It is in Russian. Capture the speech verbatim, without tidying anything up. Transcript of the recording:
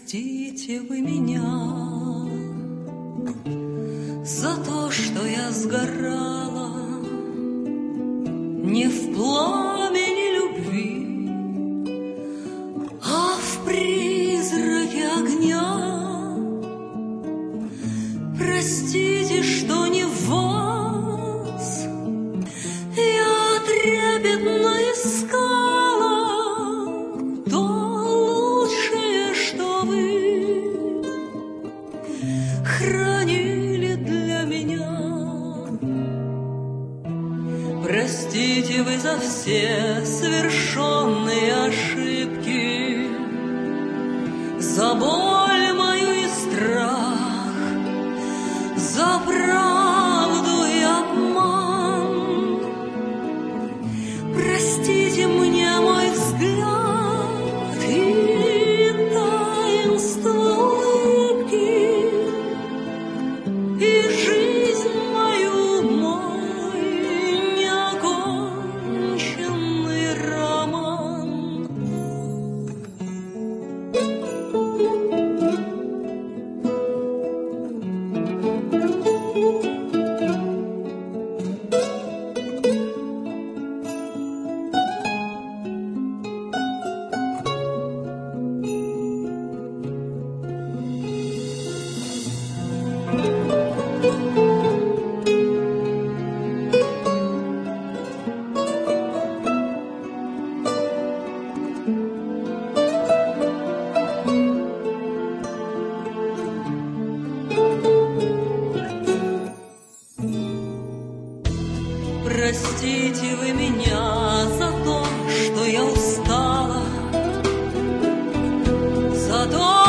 Простите вы меня за то, что я сгорала не в пламени любви, а в призраке огня. Простите, что не в вас я трепетно искала то лучшее, что вы хранили для меня. Простите вы за все совершенные ошибки, за боль мою и страх, за правду и обман. Простите мне мой взгляд и таинство улыбки, и жизнь мою, мой неоконченный роман. Простите вы меня за то, что я устала, за то,